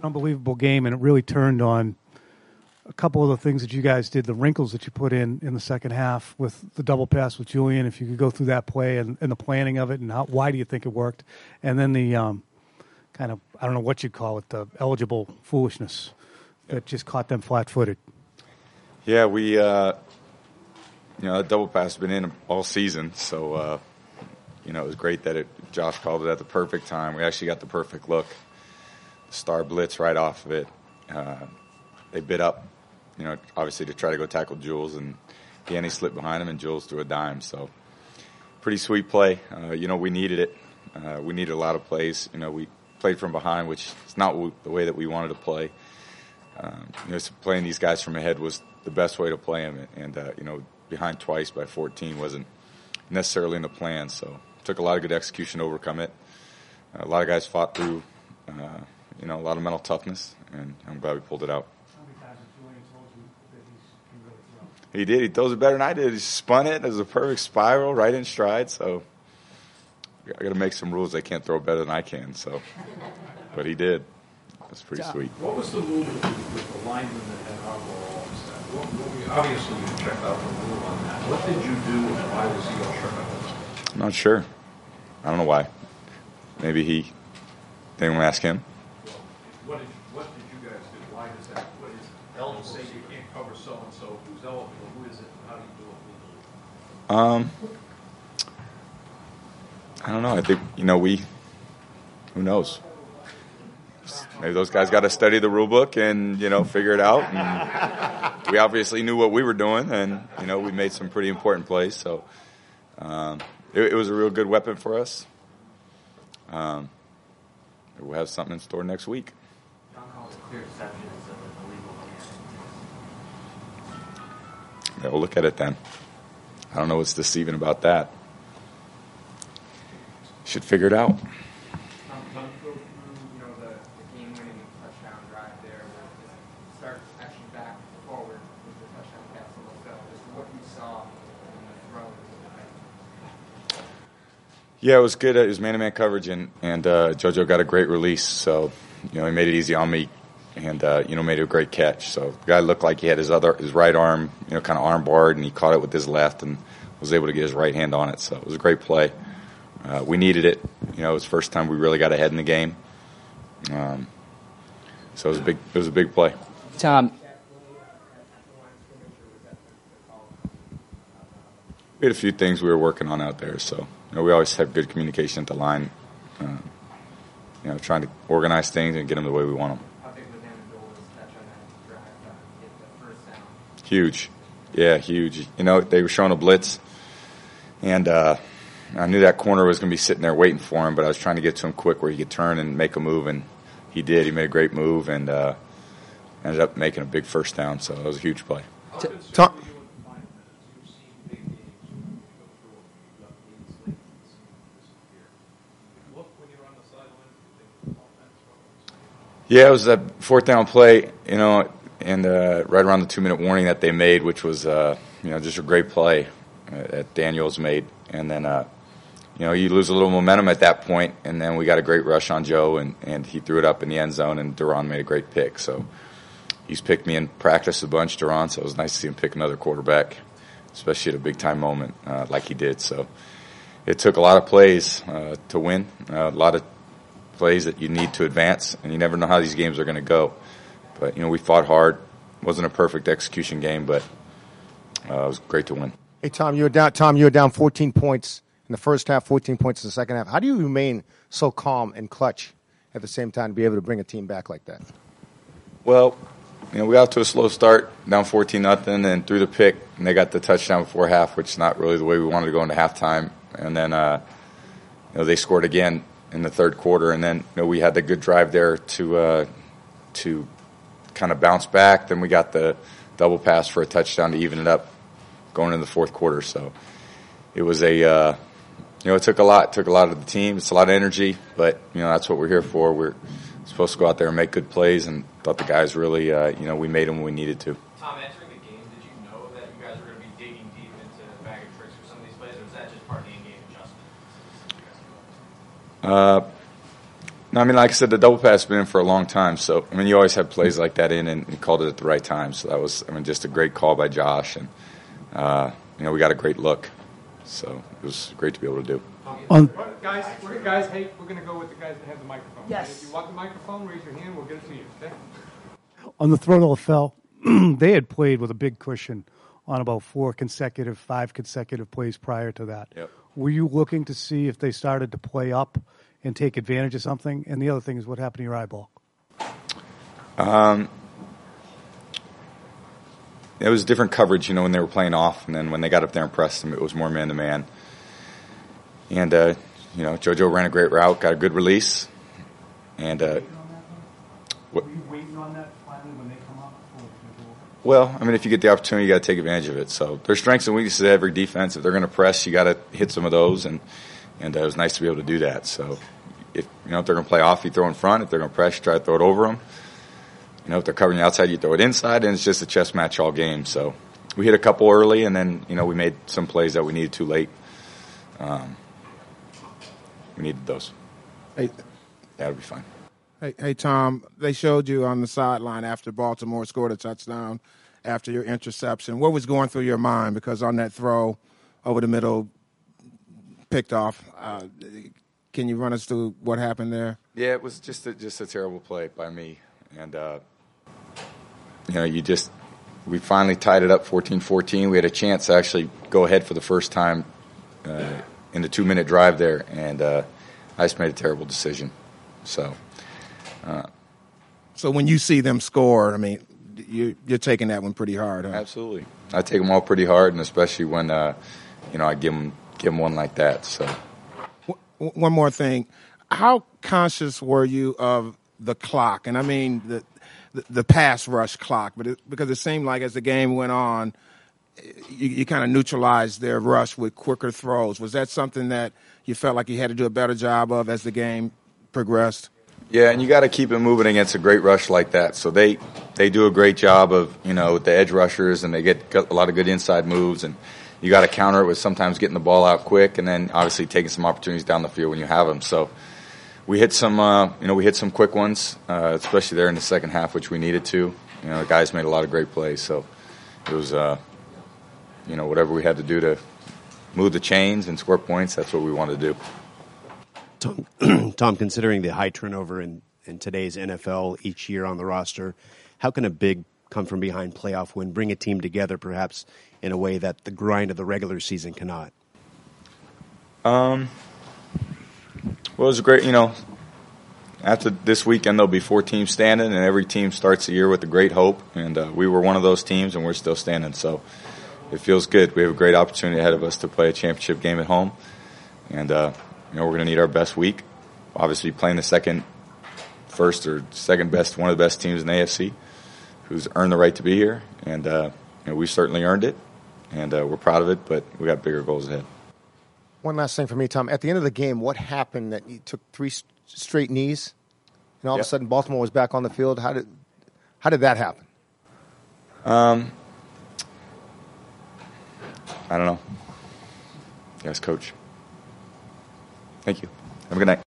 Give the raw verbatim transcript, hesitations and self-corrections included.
unbelievable game, and it really turned on a couple of the things that you guys did, the wrinkles that you put in in the second half with the double pass with Julian. If you could go through that play and, and the planning of it, and how, why do you think it worked? And then the um, kind of, I don't know what you'd call it, the eligible foolishness that just caught them flat-footed. Yeah, we, uh, you know, that double pass has been in all season, so, uh, you know, it was great that it, Josh called it at the perfect time. We actually got the perfect look. Star blitz right off of it. Uh, they bit up, you know, obviously to try to go tackle Jules, and Danny slipped behind him, and Jules threw a dime. So pretty sweet play. Uh, you know, we needed it. Uh, we needed a lot of plays. You know, we played from behind, which is not w- the way that we wanted to play. Um, you know, so playing these guys from ahead was the best way to play them. And, uh, you know, behind twice by fourteen wasn't necessarily in the plan. So it took a lot of good execution to overcome it. Uh, a lot of guys fought through, uh, you know, a lot of mental toughness, and I'm glad we pulled it out. He did. He throws it better than I did. He spun it as a perfect spiral right in stride. So I got to make some rules. They can't throw better than I can. So, but he did. That's pretty yeah. sweet. What was the move with the, with the lineman that had our ball upset? What, what, obviously, you checked out the rule on that. What did you do, and why was he all tripping? I'm not sure. I don't know why. Maybe he. They didn't ask him. What did what did you guys do? Why does that? What is eligible? Say you can't cover so and so. Who's eligible? Who is it? How do you do it? Um, I don't know. I think you know we. Who knows? Maybe those guys got to study the rule book and you know figure it out. And we obviously knew what we were doing, and you know we made some pretty important plays. So um, it, it was a real good weapon for us. Um, we'll have something in store next week. Yeah, we'll look at it then. I don't know what's deceiving about that. Should figure it out. Yeah, it was good. It was man-to-man coverage, and, and uh, JoJo got a great release. So, you know, he made it easy on me and, uh, you know, made it a great catch. So the guy looked like he had his other his right arm, you know, kind of arm barred, and he caught it with his left and was able to get his right hand on it. So it was a great play. Uh, we needed it. You know, it was the first time we really got ahead in the game. Um, so it was a big, it was a big play. Tom. We had a few things we were working on out there, so you know, we always have good communication at the line. Uh, you know, trying to organize things and get them the way we want them. How big was Amendola's catch on that drive to get the first down? Huge, yeah, huge. You know, they were showing a blitz, and uh, I knew that corner was going to be sitting there waiting for him, but I was trying to get to him quick where he could turn and make a move, and he did. He made a great move and uh, ended up making a big first down. So it was a huge play. Tom. Yeah, it was that fourth down play, you know, and uh, right around the two-minute warning that they made, which was, uh, you know, just a great play uh, that Daniels made. And then, uh, you know, you lose a little momentum at that point, and then we got a great rush on Joe, and, and he threw it up in the end zone, and Duran made a great pick. So he's picked me in practice a bunch, Duran, so it was nice to see him pick another quarterback, especially at a big-time moment uh, like he did. So it took a lot of plays uh, to win, uh, a lot of plays that you need to advance, and you never know how these games are going to go. But, you know, we fought hard. It wasn't a perfect execution game, but uh, it was great to win. Hey, Tom, you were down, Tom, you were down fourteen points in the first half, fourteen points in the second half. How do you remain so calm and clutch at the same time to be able to bring a team back like that? Well, you know, we got off to a slow start, down fourteen nothing, and threw the pick, and they got the touchdown before half, which is not really the way we wanted to go into halftime. And then, uh, you know, they scored again in the third quarter, and then you know, we had the good drive there to uh, to kind of bounce back. Then we got the double pass for a touchdown to even it up going into the fourth quarter. So it was a uh, you know it took a lot, it took a lot of the team. It's a lot of energy, but you know that's what we're here for. We're supposed to go out there and make good plays, and thought the guys really uh, you know we made them when we needed to. Tom, entering the game, did you know that you guys were going to be digging deep into the bag of tricks for some of these plays, or was that just part of the in-game adjustment? Uh, No, I mean, like I said, the double pass has been in for a long time. So, I mean, you always have plays like that in, and he called it at the right time. So that was, I mean, just a great call by Josh. And, uh, you know, we got a great look. So it was great to be able to do. On, Guys, we're, guys, hey, we're going to go with the guys that have the microphone. Yes. If you want the microphone, raise your hand. We'll get it to you. Okay? on the throw to LaFell, they had played with a big cushion on about four consecutive, five consecutive plays prior to that. Yep. Were you looking to see if they started to play up and take advantage of something? And the other thing is, what happened to your eyeball? Um, it was different coverage, you know, when they were playing off, and then when they got up there and pressed them, it was more man to man. And uh, you know, JoJo ran a great route, got a good release, and uh, what, Were you waiting on that finally when they come up? well, I mean, if you get the opportunity, you got to take advantage of it. So there's strengths and weaknesses of every defense. If they're going to press, you got to hit some of those, and and uh, it was nice to be able to do that. So if you know if they're going to play off, you throw in front. If they're going to press, you try to throw it over them. You know, if they're covering the outside, you throw it inside, and it's just a chess match all game. So we hit a couple early, and then you know we made some plays that we needed too late. Um, we needed those. Hey, That'll be fine. hey, hey, Tom. They showed you on the sideline after Baltimore scored a touchdown after your interception. What was going through your mind? Because on that throw over the middle, picked off. Uh, can you run us through what happened there? Yeah, it was just a, just a terrible play by me, and uh, you know, you just we finally tied it up fourteen fourteen. We had a chance to actually go ahead for the first time uh, in the two-minute drive there, and uh, I just made a terrible decision. So, uh, So when you see them score, I mean, you, you're taking that one pretty hard, huh? absolutely, I take them all pretty hard, and especially when uh, you know I give them give them one like that. So, W- One more thing. How conscious were you of the clock? And I mean the the, the pass rush clock, but it, because it seemed like as the game went on, you, you kind of neutralized their rush with quicker throws. Was that something that you felt like you had to do a better job of as the game progressed? yeah, and you got to keep it moving against a great rush like that. So they they do a great job of you know with the edge rushers, and they get a lot of good inside moves, and you got to counter it with sometimes getting the ball out quick, and then obviously taking some opportunities down the field when you have them. So we hit some, uh, you know, we hit some quick ones, uh, especially there in the second half, which we needed to. You know, the guys made a lot of great plays, so it was, uh, you know, whatever we had to do to move the chains and score points. That's what we wanted to do. Tom, Tom, considering the high turnover in, in today's N F L each year on the roster, how can a big come-from-behind playoff win bring a team together perhaps in a way that the grind of the regular season cannot? Um, well, it was great, you know, after this weekend there'll be four teams standing, and every team starts the year with a great hope, and uh, we were one of those teams, and we're still standing, so it feels good. We have a great opportunity ahead of us to play a championship game at home, and, uh, you know, we're going to need our best week. Obviously playing the second, first or second best, one of the best teams in the A F C, who's earned the right to be here, and uh, you know, we certainly earned it, and uh, we're proud of it, but we got bigger goals ahead. One last thing for me, Tom. At the end of the game, what happened that you took three st- straight knees, and all Yep. of a sudden Baltimore was back on the field? How did how did that happen? Um, I don't know. Yes, Coach. Thank you. Have a good night.